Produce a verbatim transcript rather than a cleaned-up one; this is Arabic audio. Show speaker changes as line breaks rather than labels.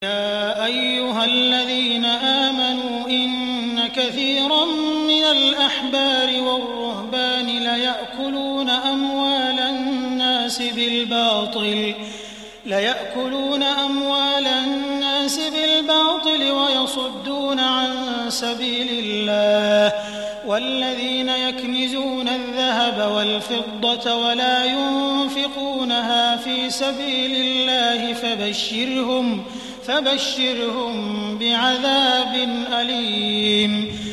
يا أيها الذين آمنوا إن كثيرا من الأحبار والرهبان ليأكلون أموال الناس بالباطل ليأكلون أموال الناس بالباطل ويصدون عن سبيل الله والذين يكنزون الذهب والفضة ولا ينفقونها في سبيل الله فبشرهم فبشرهم بعذاب أليم